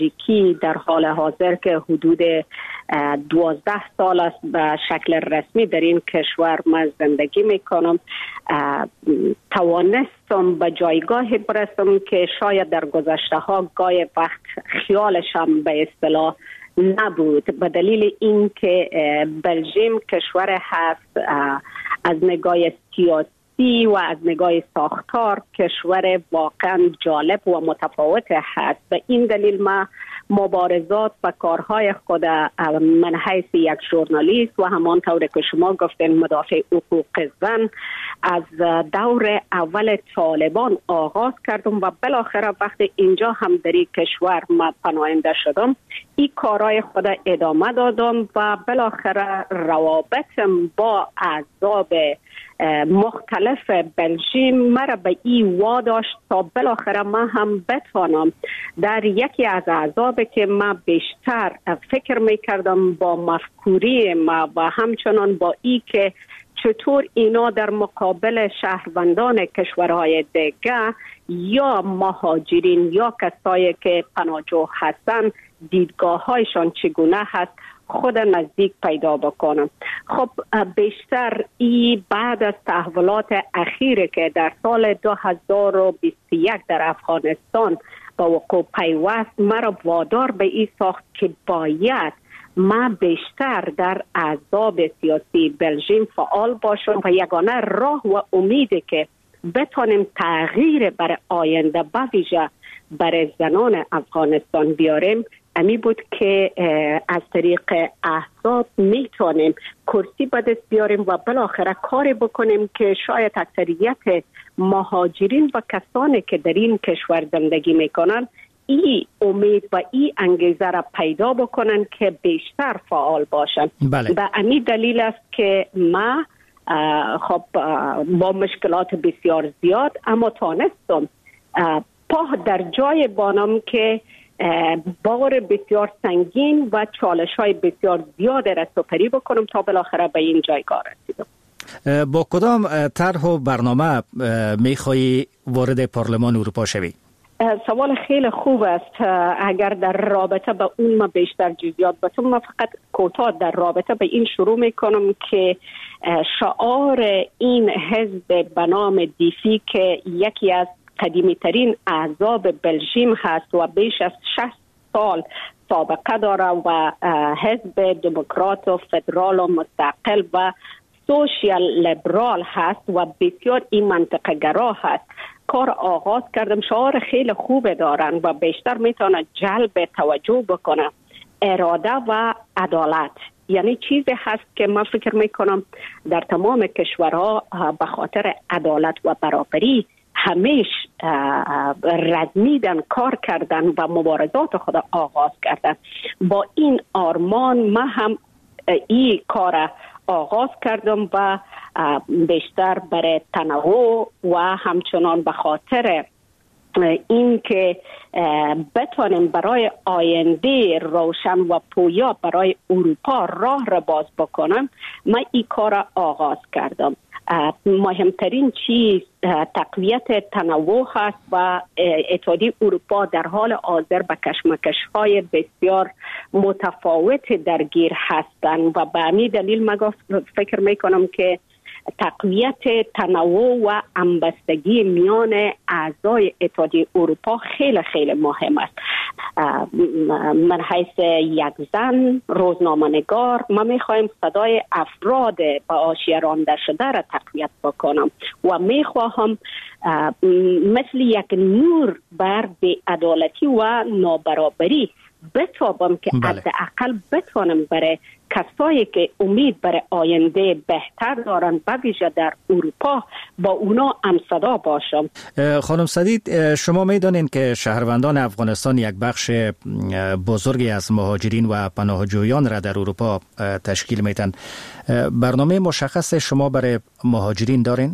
بلژیکی در حال حاضر که حدود 12 سال است به شکل رسمی در این کشور من زندگی میکنم، توانستم به جایگاهی برسم که شاید در گذشته ها گاهی وقت خیالشم به اصطلاح نبود، به دلیل اینکه بلژیم کشور هست از نگاه سیاسی و از نگاه ساختار کشور واقعا جالب و متفاوت هست. به این دلیل ما مبارزات و کارهای خود من حیث یک ژورنالیست و همانطور که شما گفتین مدافع حقوق زن از دور اول طالبان آغاز کردم و بالاخره وقتی اینجا هم در این کشور ما پناهنده شدم این کارهای خود ادامه دادم و بالاخره روابطم با احزاب مختلف بلژیم مرا به این واداشت تا بالاخره من هم بتوانم در یکی از احزاب که من بیشتر فکر میکردم با مفکوری ما و همچنان با ای که چطور اینا در مقابل شهروندان کشورهای دیگه یا مهاجرین یا کسایی که پناهجو هستن دیدگاه هایشان چگونه هست خود نزدیک پیدا بکنم. خب بیشتر ای بعد از تحولات اخیره که در سال 2021 در افغانستان با وقوع پیوست مرا وادار به این ساخت که باید ما بیشتر در احزاب سیاسی بلژیم فعال باشم و یگانه راه و امیده که بتانیم تغییر برای آینده به ویژه برای زنان افغانستان بیاریم امی بود که از طریق احزاب میتونیم کرسی به دست بیاریم و بالاخره کاری بکنیم که شاید اکثریت مهاجرین و کسانی که در این کشور زندگی میکنن این امید و این انگیزه را پیدا بکنن که بیشتر فعال باشن. بله. به امی دلیل است که ما خب با مشکلات بسیار زیاد اما تانستم پا در جای بانم که بار بسیار سنگین و چالش های بسیار زیاد را سپری بکنم تا بالاخره به این جایگاه رسیدم. با کدام طرح و برنامه میخوایی وارد پارلمان اروپا شوی؟ سوال خیلی خوب است. اگر در رابطه با اون ما بیشتر جزئیات بتونم، ما فقط کوتاه در رابطه به این شروع میکنم که شعار این حزب به نام دیفی که یکی از قدیمی ترین احزاب بلژیم هست و بیش از 60 سال سابقه داره و حزب دموکرات و فدرال و مستقل و سوشیال لیبرال هست و بسیار این منطقه گرا هست. کار آغاز کردم، شعار خیلی خوب دارن و بیشتر میتونه جلب توجه بکنه اراده و عدالت. یعنی چیزی هست که من فکر میکنم در تمام کشورها به خاطر عدالت و برابری همیش رزمیدن، کار کردن و مبارزات خود آغاز کردن. با این آرمان من هم این کار آغاز کردم و بیشتر برای تنوع و همچنان به خاطر این که بتونیم برای آینده روشن و پویا برای اروپا راه را باز بکنم من این کار آغاز کردم. مهمترین چیز تقویت تنوع هست و اتحادیه اروپا در حال حاضر به کشمکش‌های بسیار متفاوت درگیر هستند و به همین دلیل من فکر میکنم که تقویت تنوع و همبستگی میان اعضای اتحادیه اروپا خیلی خیلی مهم است. من حیث یک زن روزنامه‌نگار من میخوایم صدای افراد به حاشیه رانده شده را تقویت بکنم و میخواهم مثل یک نور بر بی‌عدالتی و نابرابری بتابم که حداقل بتوانم برای کسایی که امید برای آینده بهتر دارن به ویژه در اروپا با اونا همصدا باشم. خانم سدید، شما میدانید که شهروندان افغانستان یک بخش بزرگی از مهاجرین و پناهجویان را در اروپا تشکیل میدن. برنامه مشخص شما برای مهاجرین دارین؟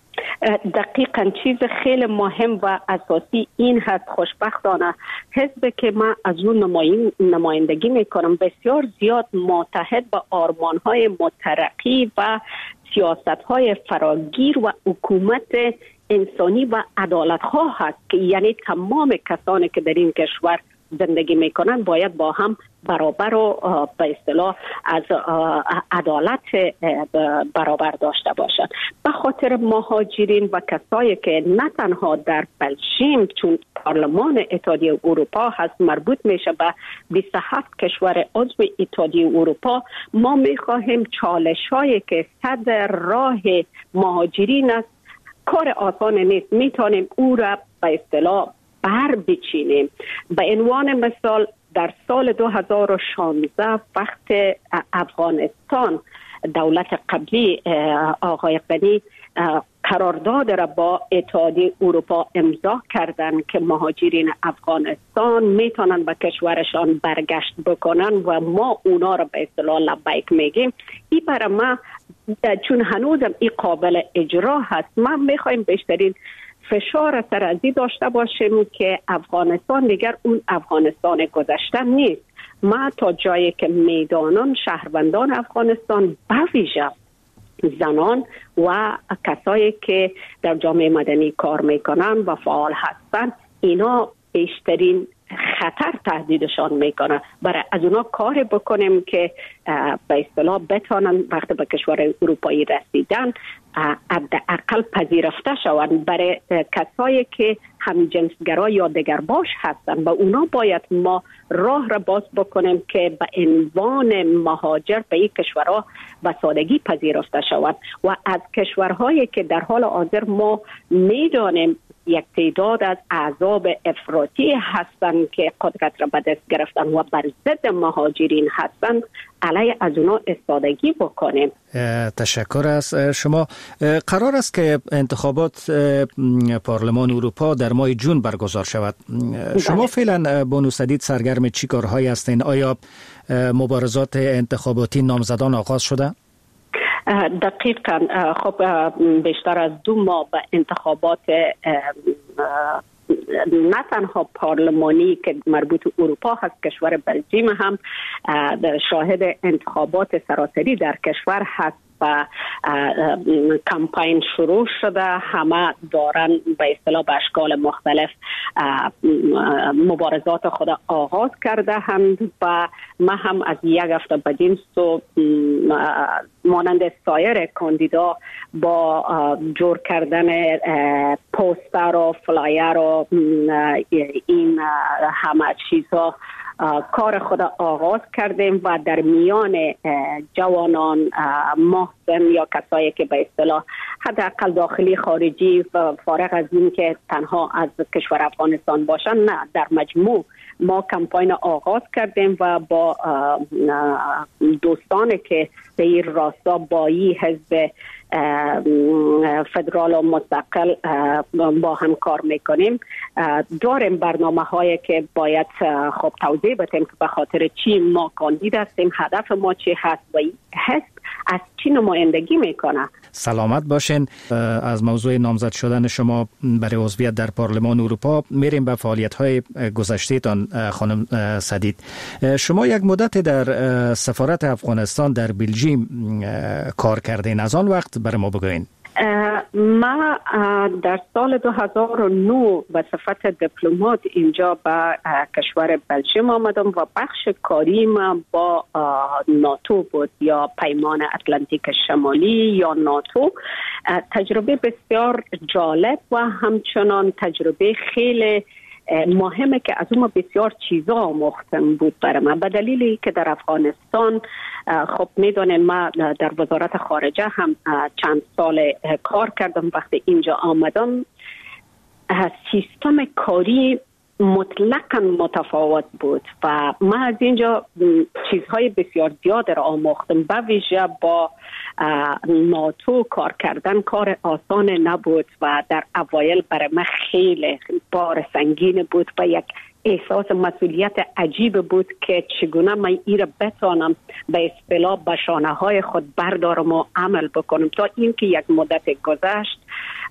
دقیقاً چیز خیلی مهم و اساسی این هست. خوشبختانه حزب که من از اون نمایندگی میکنم بسیار زیاد متحد با آرمانهای مترقی و سیاستهای فراگیر و حکومت انسانی و عدالت‌خواه هست که یعنی تمام کسانی که در این کشور زندگی میکنن باید با هم برابر و به اصطلاح از عدالت برابر داشته باشند. به خاطر مهاجرین و کسایی که نه تنها در بلژیم، چون پارلمان اتحادیه اروپا هست مربوط میشه به 27 کشور عضو اتحادیه اروپا، ما میخواهیم چالش‌هایی که صدر راه مهاجرین است کار آسان نیست، میتونیم او را به اصطلاح بر بچینیم. به عنوان مثال در سال 2016 وقت افغانستان دولت قبلی آقای غنی قرارداد را با اتحادیه اروپا امضا کردند که مهاجرین افغانستان میتونن به کشورشان برگشت بکنن و ما اونا را به اصطلاح لبیک میگیم. این برای ما چون هنوزم این قابل اجرا هست، ما میخوایم بیشترین فشار سرازی داشته باشیم که افغانستان دیگر اون افغانستان گذشته نیست. ما تا جایی که میدانان شهروندان افغانستان به ویژه زنان و کسایی که در جامعه مدنی کار میکنن و فعال هستن، اینا بیشترین خطر تهدیدشان میکنه. برای از اونا کار بکنیم که به اصطلاح بتونن وقتی به کشور اروپایی رسیدن حداقل پذیرفته شوند. برای کسایی که همجنسگرا یا دگرباش هستن و اونا باید ما راه را باز بکنیم که به عنوان مهاجر به این کشورها به سادگی پذیرفته شوند. و از کشورهایی که در حال حاضر ما میدانیم یک تعداد از احزاب افراطی هستند که قدرت را به دست گرفتن و بر ضد مهاجرین هستند، علیه از اونا استادگی بکنیم. تشکر از شما. قرار است که انتخابات پارلمان اروپا در ماه جون برگزار شود. شما فعلا بانو سدید سرگرم چی کارهایی هستین؟ آیا مبارزات انتخاباتی نامزدان آغاز شده؟ دقیقاً. خب بیشتر از 2 ماه به انتخابات نه تنها پارلمانی که مربوط اروپا هست، کشور بلژیم هم شاهد انتخابات سراسری در کشور هست و کمپین شروع شده. همه دارن به اصطلاح به اشکال مختلف مبارزات خود آغاز کرده هم و ما هم از یک هفته بدین سو مانند سایر کاندیدا با جور کردن پوستر و فلایر و این همه چیزها کار خود آغاز کردیم و در میان جوانان محسن یا کسایی که به اصطلاح حداقل داخلی خارجی فارغ از این که تنها از کشور افغانستان باشن، نه، در مجموع ما کمپاین آغاز کردیم و با دوستانی که به این راستا با این حزب فدرال و مستقل با هم کار میکنیم. داریم برنامه هایی که باید خب توضیح بدیم که به خاطر چی ما کاندید هستیم، هدف ما چی هست و حزب از چی نمایندگی میکنه. سلامت باشین. از موضوع نامزد شدن شما برای عضویت در پارلمان اروپا میریم به فعالیت‌های گذشته تان. خانم سدید، شما یک مدت در سفارت افغانستان در بلژیم کار کردین. از آن وقت برای ما بگوین. ما در سال 2009 به صفت دیپلمات اینجا به کشور بلژیم آمدم و بخش کاریم با ناتو بود یا پیمان اتلانتیک شمالی یا ناتو. تجربه بسیار جالب و همچنان تجربه خیلی مهمه که از اون بسیار چیزا آموختم بود برای من، به دلیلی که در افغانستان خب میدونین ما در وزارت خارجه هم چند سال کار کردم. وقتی اینجا آمدم سیستم کاری مطلقاً متفاوت بود و من از اینجا چیزهای بسیار زیاد را آموختم. به ویژه با ناتو کار کردن کار آسان نبود و در اوایل برای من خیلی بار سنگین بود و یک احساس مسئولیت عجیب بود که چگونه من این را بتانم به اصطلاح به شانه های خود بردارم و عمل بکنم. تا اینکه یک مدت گذشت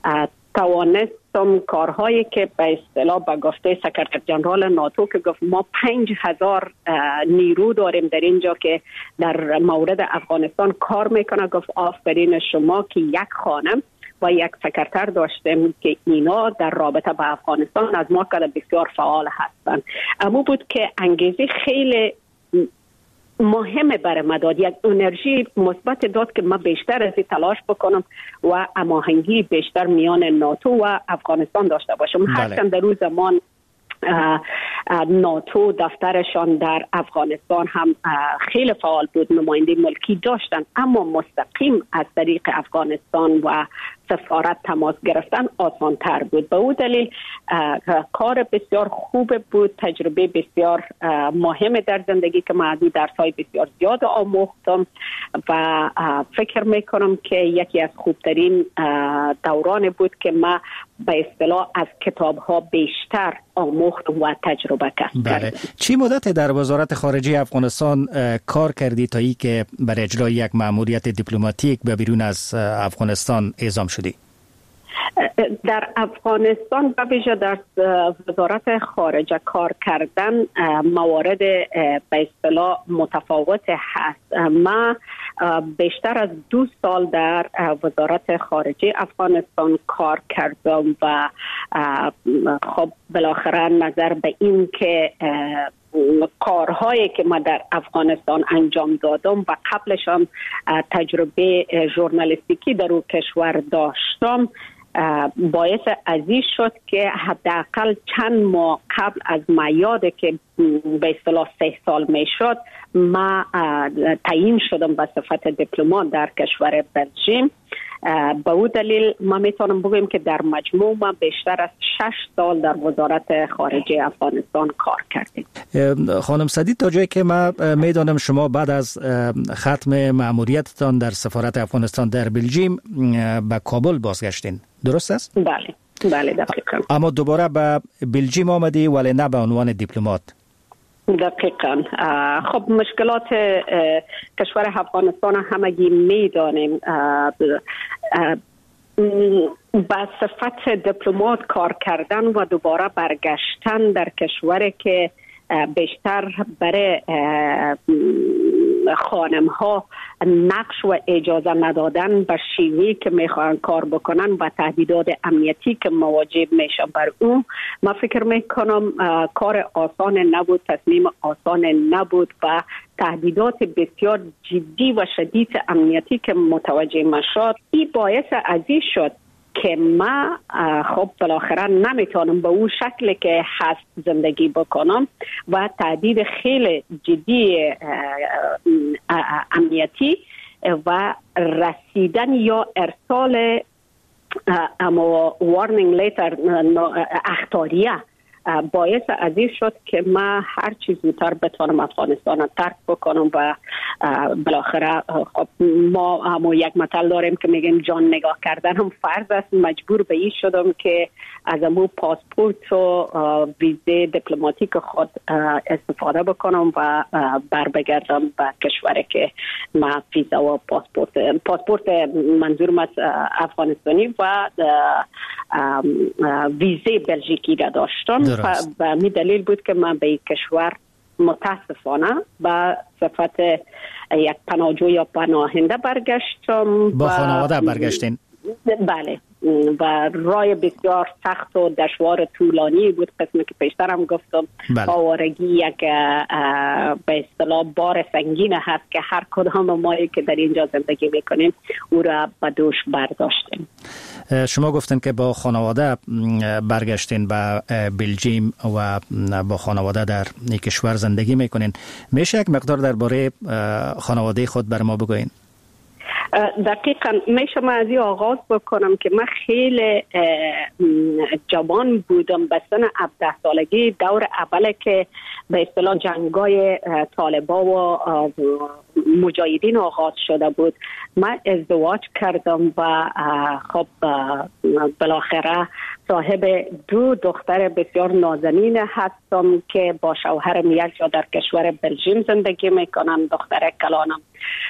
توانستم کارهایی که به اصطلاح به گفته سکرتر جنرال ناتو که گفت ما 5000 نیرو داریم در اینجا که در مورد افغانستان کار میکنه، گفت آفرین شما که یک خانم و یک سکرتر داشتیم که اینا در رابطه با افغانستان از ما که بسیار فعال هستند. اما بود که انگیزه خیلی مهمه برای ما داد، یک انرژی مثبت داد که ما بیشتر از این تلاش بکنم و هماهنگی بیشتر میان ناتو و افغانستان داشته باشم. هرچند در روز زمان ناتو دفترشان در افغانستان هم خیلی فعال بود، نماینده ملکی داشتن، اما مستقیم از طریق افغانستان و سفارت تماس گرفتن آسان تر بود. به او دلیل کار بسیار خوب بود، تجربه بسیار مهم در زندگی که من درس‌های بسیار زیاد آموختم و فکر میکنم که یکی از خوبترین دوران بود که من به اصطلاح از کتاب‌ها بیشتر آموختم و تجربه کردم. بله. چی مدت در وزارت خارجه افغانستان کار کردی تا ای که برای اجرای یک مأموریت دیپلماتیک به بیرون از افغانستان اعزام شدی؟ در افغانستان و ویژه در وزارت خارجه کار کردن موارد به اصطلاح متفاوت هست. ما بیشتر از 2 سال در وزارت خارجه افغانستان کار کردم و خب بالاخره نظر به این که کارهایی که ما در افغانستان انجام دادم و قبلش هم تجربه ژورنالیستیکی در اون کشور داشتم باعث عزیز شد که حداقل چند ماه قبل از میاد که به اصطلاح 3 سال میشد ما تعیین شدم به صفت دیپلمات در کشور بلژیم. به او دلیل ما میتونم بگویم که در مجموع ما بیشتر از 6 سال در وزارت خارجه افغانستان کار کردیم. خانم سدید، تا جایی که ما میدانم شما بعد از ختم مأموریتتان در سفارت افغانستان در بلژیم به کابل بازگشتین، درست است؟ بله دقیقاً. اما دوباره به بلژیم آمدی ولی نه به عنوان دیپلمات. دقیقاً. خب مشکلات کشور افغانستان همگی میدانیم. با صفت دیپلمات کار کردن و دوباره برگشتن در کشوری که بیشتر برای خانم ها نقش و اجازه ندادن به شیوهی که میخوان کار بکنن و تهدیدات امنیتی که مواجه میشن بر اون، من فکر میکنم کار آسان نبود، تصمیم آسان نبود و تهدیدات بسیار جدی و شدید امنیتی که متوجه شد. این باعث عزیز شد که ما خب بالاخره نمیتونم به اون شکلی که هست زندگی بکنم و تهدید خیلی جدی امنیتی و رسیدن یا ارسال اما وارنینگ لیتر اخطاریه باعث عزیز شد که ما هر چیز زودتر بتوانم افغانستان رو ترک بکنم و بالاخره خب ما هم یک مثل داریم که میگیم جان نگاه کردن هم فرض است. مجبور به این شدم که از امو پاسپورت و ویزه دیپلماتیک خود استفاده بکنم و بر بگردم به کشوری که ما ویزا و پاسپورت منظورم از افغانستانی و ویزه بلژیکی را داشتم. و می دلیل بود که من به این کشور متاسفانه به صفت یک پناهجو یا پناهنده برگشتم. با خانواده برگشتین؟ بله، و راه بسیار سخت و دشوار طولانی بود. قسمی که پیشترم گفتم آوارگی یک به اصطلاح بار سنگین هست که هر کدام مایی که در اینجا زندگی میکنیم او را به دوش برداشتیم. شما گفتن که با خانواده برگشتین به بلژیم و با خانواده در این کشور زندگی میکنین. میشه یک مقدار درباره خانواده خود بر ما بگوین؟ دقیقاً. میشه من از این آغاز بکنم که من خیلی جوان بودم، به سن 17 سالگی، دور اوله که به اصطلاح جنگای طالبا و مجاهدین آغاز شده بود. من ازدواج کردم و خب بالاخره صاحب 2 دختر بسیار نازنین هستم که با شوهرم یک جا در کشور بلژیم زندگی میکنم. دختر کلانم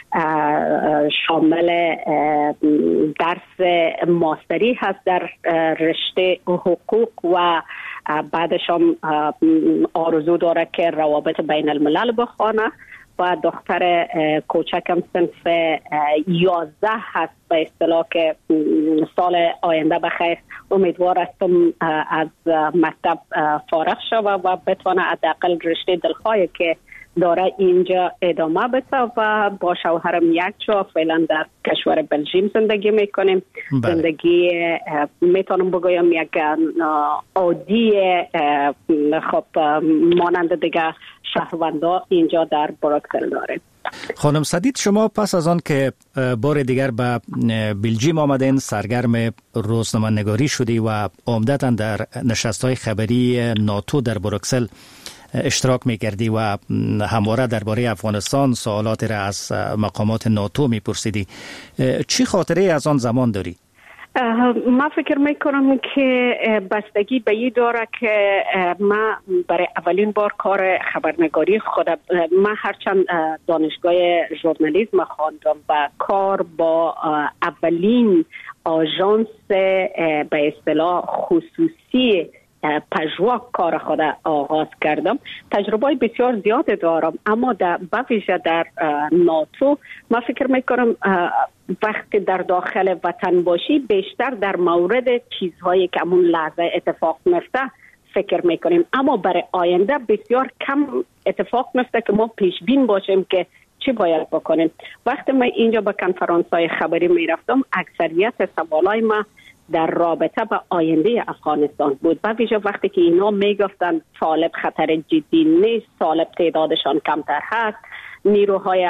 شامل درس ماستری هست در رشته حقوق و بعدش هم آرزو داره که روابط بین الملل بخونه و دختر کوچکم صنف 11 هست به اصطلاح که سال آینده بخیر امیدوار هستم از مکتب فارغ شود و بتونه حداقل رشته دلخواهی که داره اینجا ادامه بده و با شوهرم یک جا فعلا در کشور بلژیم زندگی میکنیم. زندگی میتونم بگویم یک عادی خب مانند دیگه شهروندا اینجا در بروکسل داریم. خانم سدید، شما پس از آن که بار دیگر به بلژیم آمدین سرگرم روزنامه‌نگاری شدی و عمدتاً در نشست‌های خبری ناتو در بروکسل اشتراک می‌کردی و همواره درباره افغانستان سوالاتی را از مقامات ناتو می‌پرسیدی. چی خاطره از آن زمان داری؟ من فکر میکنم که بستگی به این داره که من برای اولین بار کار خبرنگاری خودم، من هرچند دانشگاه ژورنالیسم خواندم و کار با اولین آژانس به اصطلاح خصوصی پژوا کار خود آغاز کردم. تجربه بسیار زیاد دارم، اما به ویژه در ناتو من فکر میکنم وقتی در داخل وطن باشی بیشتر در مورد چیزهایی که همون لحظه اتفاق میفته فکر میکنیم، اما برای آینده بسیار کم اتفاق میفته که ما پیش بین باشیم که چی باید بکنیم. وقتی من اینجا به کنفرانس‌های خبری میرفتم اکثریت سوالای ما در رابطه با آینده افغانستان بود، به ویژه وقتی که اینا میگفتن طالب خطر جدی نیست، طالب تعدادشان کمتر هست، نیروهای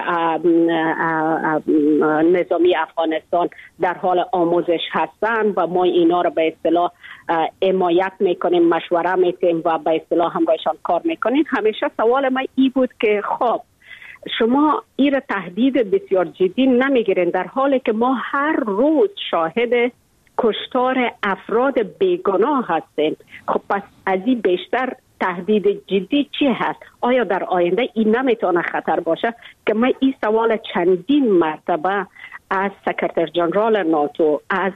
نظامی افغانستان در حال آموزش هستند و ما اینا رو به اصطلاح حمایت میکنیم، مشوره میکنیم و به اصطلاح همراهشان کار میکنیم. همیشه سوال من این بود که خب شما این را تهدید بسیار جدی نمیگیرین در حالی که ما هر روز شاهد کشتار افراد بیگناه هستیم. خب پس از این بیشتر تهدید جدی چی هست؟ آیا در آینده این نمیتونه خطر باشه؟ که من این سوال چندین مرتبه از سکرتر جنرال ناتو، از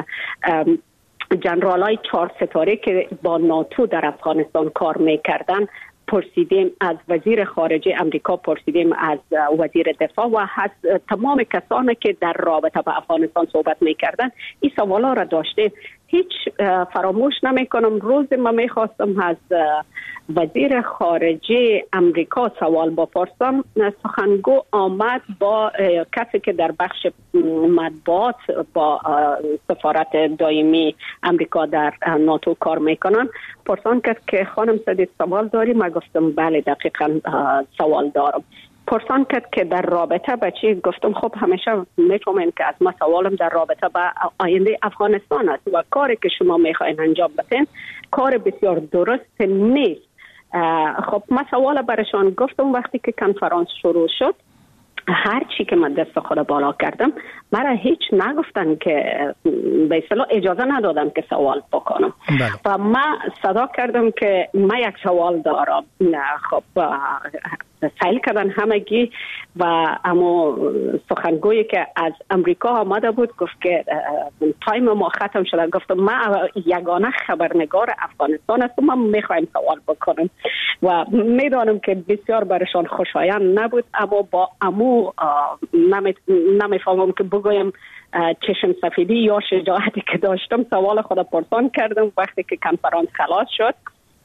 جنرالای 4 ستاره که با ناتو در افغانستان کار میکردن پرسیدیم، از وزیر خارجه امریکا پرسیدیم، از وزیر دفاع و از تمام کسانی که در رابطه با افغانستان صحبت میکردن این سوالا را داشتیم. هیچ فراموش نمیکنم روز ما میخواستم از وزیر خارجه امریکا سوال بپرسم، سخنگو آمد با کسی که در بخش مطبوعات با سفارت دائمی امریکا در ناتو کار میکنن، پرسان کرد که خانم سدید سوال داری؟ من گفتم بله دقیقا سوال دارم. پرسان کرد که در رابطه با چی؟ گفتم خب همیشه میفهمین که از ما سوالم در رابطه با آینده افغانستان است و کاری که شما میخواین انجام بدین کار بسیار درست نیست. خب من سوال برشان گفتم وقتی که کنفرانس شروع شد هر چی که من دست خود بالا کردم مرا هیچ نگفتن که به اصطلاح اجازه ندادن که سوال بکنم. و من صدا کردم که من یک سوال دارم. خب سایل کردن همگی و اما سخنگویی که از امریکا آمده بود گفت که تایم ما ختم شده. گفتم من یگانه خبرنگار افغانستان هستم، من میخوایم سوال بکنم و میدانم که بسیار برشان خوشایند نبود، اما با امو نمیفهمم که بگویم چشم سفیدی یا شجاعتی که داشتم سوال خود پرسان کردم. وقتی که کنفرانس خلاص شد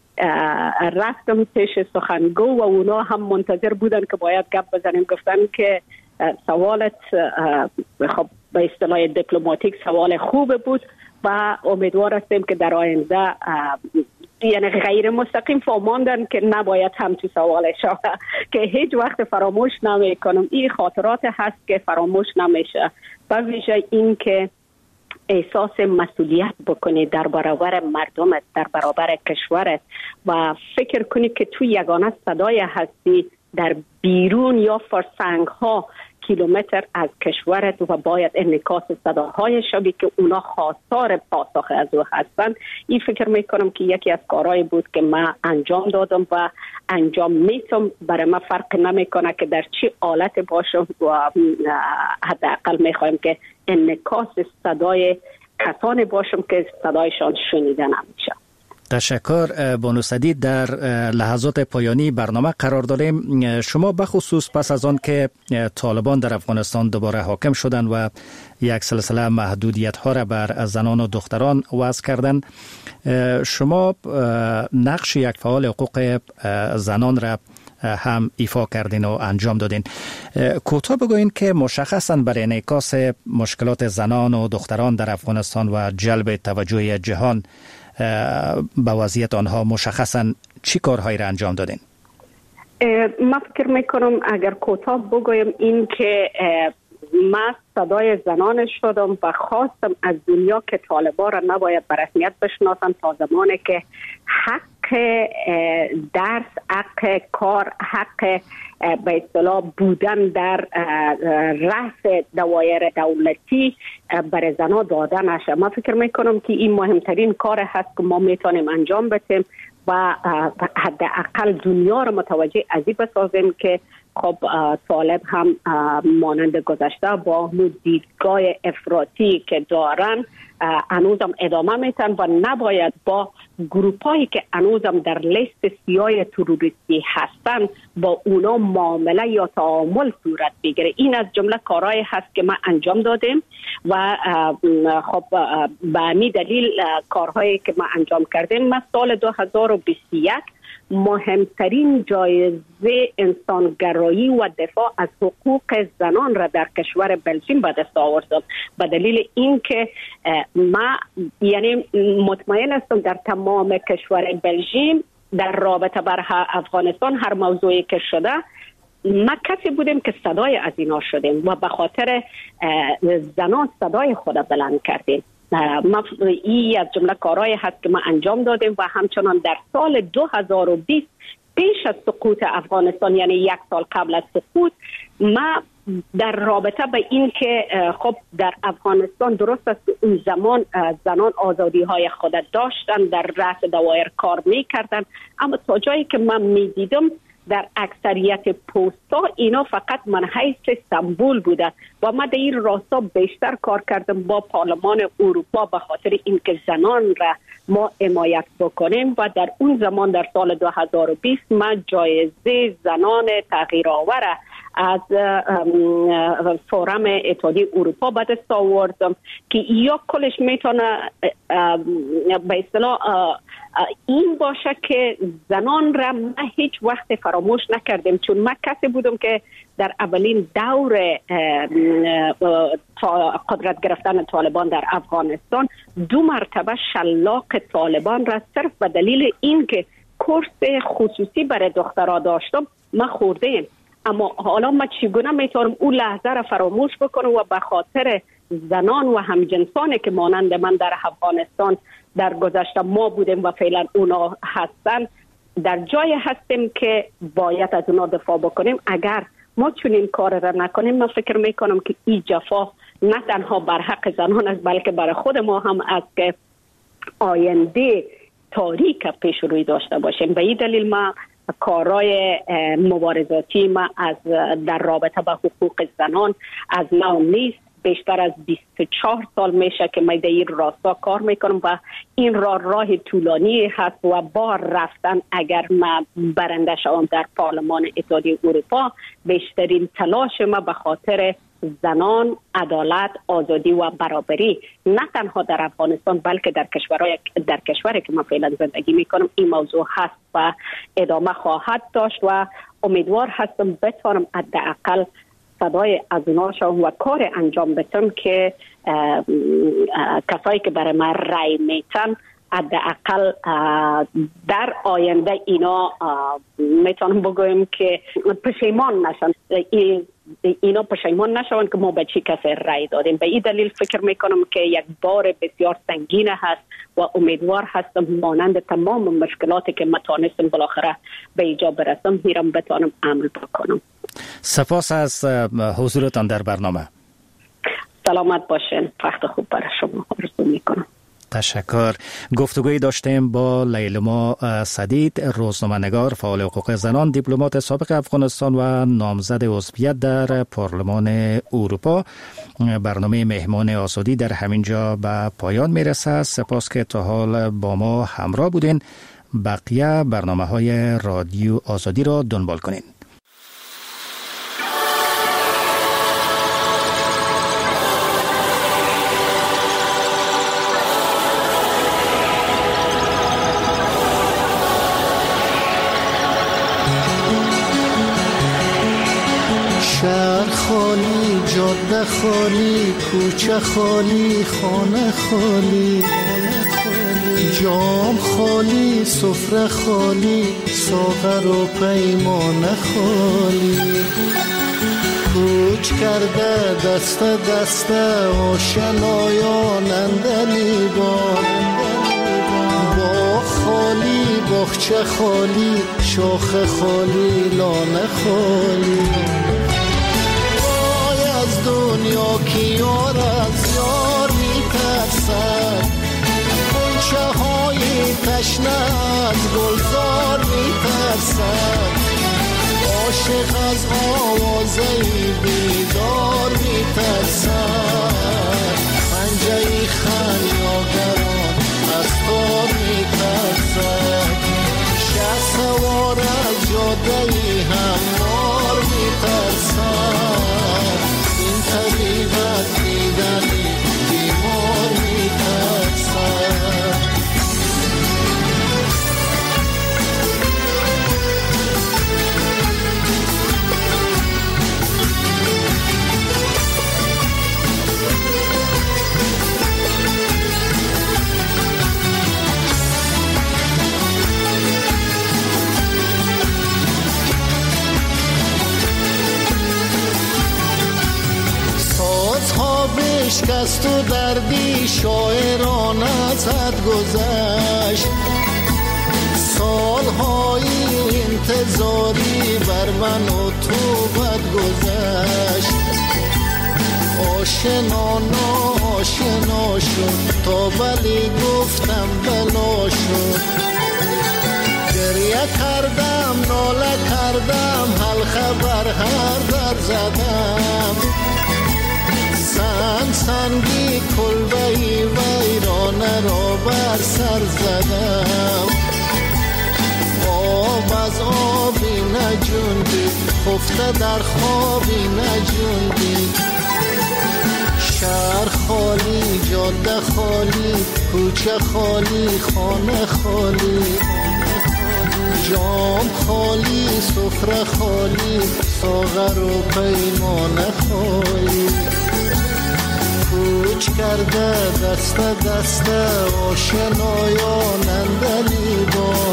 رفتم پیش سخنگو و اونا هم منتظر بودن که باید گپ بزنیم. گفتن که سوالت خب به اصطلاح دیپلماتیک سوال خوب بود و امیدوار هستیم که در آینده یعنی غیر مستقیم فهماندن که نباید همچی سوال شود که هیچ وقت فراموش نمیکنم. این خاطرات هست که فراموش نمیشه، به ویژه این که احساس مسئولیت بکنی در برابر مردمت، در برابر کشورت و فکر کنی که تو یگانه صدای هستی در بیرون یا فرسنگ ها کیلومتر از کشورت و باید انعکاس صداهای شبی که اونا خواستار پاسخ از او هستند. این فکر میکنم که یکی از کارهایی بود که من انجام دادم و انجام میتم. برای من فرق نمیکنه که در چی حالت باشم و حداقل میخوایم که انعکاس صدای کسانی باشم که صدایشان شنیده نمیشه. تشکر بانو سدید. در لحظات پایانی برنامه قرار داریم. شما بخصوص پس از آن که طالبان در افغانستان دوباره حاکم شدند و یک سلسله محدودیت ها را بر زنان و دختران وضع کردند، شما نقش یک فعال حقوق زنان را هم ایفا کردین و انجام دادین. کوتاه بگوین که مشخصاً برای انعکاس مشکلات زنان و دختران در افغانستان و جلب توجه جهان به وضعیت آنها مشخصاً چی کارهایی را انجام دادین؟ من فکر میکنم اگر کوتاه بگویم این که من صدای زنان شدم و خواستم از دنیا که طالبان را نباید به رسمیت بشناسن تا زمانی که حق درس، حق کار، حق به اصطلاح بودن در رأس دوایر دولتی برای زنان داده نشه. من فکر میکنم که این مهمترین کار هست که ما میتونیم انجام بدیم و حداقل دنیا را متوجه از این بسازیم که خب طالب هم مانند گذشته با دیدگاه افراطی که دارن هنوزم ادامه میتن و نباید با گروپایی که هنوزم در لیست سیاه تروریستی هستن با اونا معامله یا تعامل صورت بگیره. این از جمله کارهایی هست که ما انجام دادیم و خب به همین دلیل کارهایی که ما انجام کردیم، ما سال 2021 مهمترین جایزه انسانگرایی و دفاع از حقوق زنان را در کشور بلژیم به دست آوردم به دلیل اینکه ما یعنی مطمئن هستم در تمام کشور بلژیم در رابطه بر افغانستان هر موضوعی که شده ما کسی بودیم که صدای از اینا شدیم و به خاطر زنان صدای خود بلند کردیم. این از جمله کارهایی هست که ما انجام دادیم و همچنان در سال 2020 پیش از سقوط افغانستان، یعنی یک سال قبل از سقوط، ما در رابطه به این که خب در افغانستان درست است اون زمان زنان آزادی های خود داشتن، در رأس دوایر کار میکردن، اما تا جایی که من میدیدم در اکثریت پست‌ها اینا فقط منحیث سمبول بوده و ما در این راستا بیشتر کار کردم با پارلمان اروپا به خاطر اینکه زنان را ما حمایت بکنیم و در اون زمان در سال 2020 ما جایزه زنان تغییرآور از فورم اتحادیه اروپا به دست آوردم که یا کلش میتونه به اصطلاح این باشه که زنان را ما هیچ وقت فراموش نکردیم، چون من کسی بودم که در اولین دور قدرت گرفتن طالبان در افغانستان 2 مرتبه شلاق طالبان را صرف به دلیل اینکه کورس خصوصی برای دخترها داشتم ما خوردیم. اما حالا ما چگونه میتونم اون لحظه را فراموش بکنم و به خاطر زنان و همجنسانی که مانند من در افغانستان در گذشته ما بودیم و فعلا اونا هستن در جای هستیم که باید از اونا دفاع بکنیم. اگر ما چنین کار را نکنیم من فکر میکنم که این جفا نه تنها بر حق زنان است بلکه برای خود ما هم است که آینده تاریک پیش روی داشته باشیم. به این دلیل ما کارهای مبارزاتی ما از در رابطه با حقوق زنان از نو نیست. بیشتر از 24 سال میشه که من در این راستا کار میکنم و این راه طولانی هست و با رفتن اگر ما برنده شوم در پارلمان اتحادیه اروپا بیشترین تلاش ما به خاطر زنان، عدالت، آزادی و برابری نه تنها در افغانستان بلکه در کشوری که من فعلا زندگی میکنم این موضوع هست و ادامه خواهد داشت و امیدوار هستم بتوانم حداقل صدای از اونا شوم و کار انجام بدم که کسایی که برای من رای میتن حداقل در آینده اینا میتونم بگویم که پشیمان نشن، اینا پشیمان نشون که ما به چی کسی رای دادیم. به این دلیل فکر میکنم که یک بار بسیار سنگین هست و امیدوار هستم مانند تمام مشکلاتی که ما تانستم بالاخره به ایجا برسم میرم بتانم عمل بکنم. سپاس از حضورتان در برنامه. سلامت باشین. وقت خوب برای شما آرزو میکنم. تشکر. گفتگوی داشتیم با لیلما سدید، روزنامه‌نگار، فعال حقوق زنان، دیپلمات سابق افغانستان و نامزد عضویت در پارلمان اروپا. برنامه مهمان آزادی در همین جا به پایان میرسه. سپاس که تا حال با ما همراه بودین. بقیه برنامه‌های رادیو آزادی را دنبال کنین. شهر خالی، جاده خالی، کوچه خالی، خانه خالی، جام خالی، سفره خالی، ساغر و پیمانه خالی. کوچ کرده دست دست آشنایان اندلی با خالی، باغچه خالی، شاخ خالی، لانه خالی. دنیا کی یار از یار میترسد، غنچه های تشنه از گلزار میترسد، عاشق از آوازه بیدار میترسد، پنجه خمیازگران از تار میترسد، شه سوار از جاده هموار میترسد، طبیبت دیدنی بیمار میترسد. بشکست و دردی شاعران ازت گذشت، سالهای انتظاری بر من و تو بد گذشت، آشنا ناشنا شد تا بلی گفتم بلا شد، گریه کردم ناله کردم حلقه بر هر در زدم، سنگی کلبهی ویرانه را بر سر زدم، آب از آبی نجوندی خفته در خوابی نجوندی، شهر خالی، جاده خالی، کوچه خالی، خانه خالی، جام خالی، سفره خالی، ساغر و پیمانه خالی. کوچ کرده دست دست آشنایان اندلی با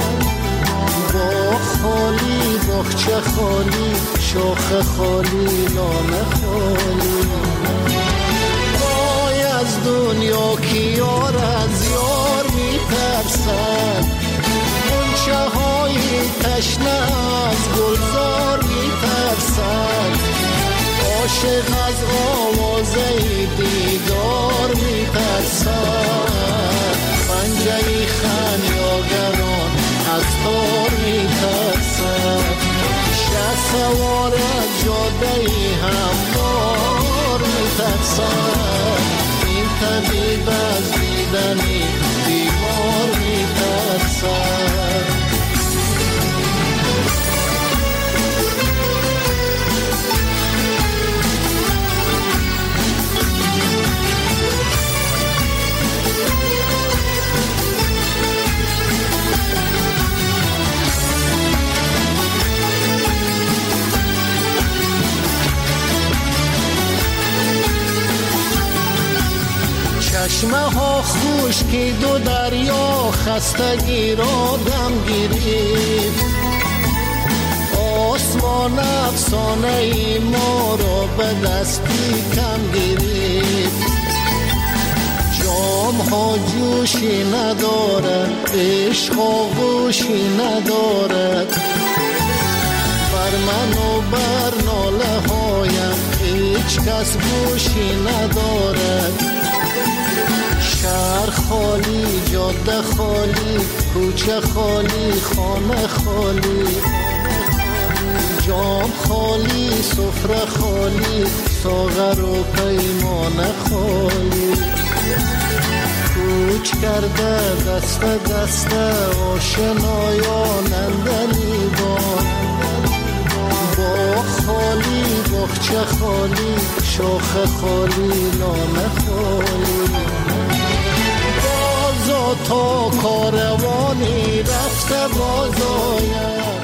خالی، باغچه خالی، شاخ خالی، لانه خالی. وای از دنیا کی یار از یار میترسد، غنچه های تشنه از گلزار میترسد، عاشق از آوازه دیدار میترسد، پنجه خمیازگران از تار میترسد، شه سوار از جاده هموار میترسد، این طبیب از دیدنی بیمار میترسد. چشمه ها خشکی دو دریا خستگی را دم گرفت، آسمان افسانه ای ما را به دستی کم گرفت، جام ها جوشی ندارد، عشق ها گوشی ندارد، بر من و بر ناله هایم هیچ کس گوشی ندارد، شهر خالی، جاده خالی، کوچه خالی، خانه خالی، جام خالی، سفره خالی، ساغر و پیمان خالی. کوچ کرده دست دست آشنایان اندلیبان، باغ خالی، باغچه خالی، شاخ خالی، لانه خالی. بازا تا کاروانی رفته باز آید،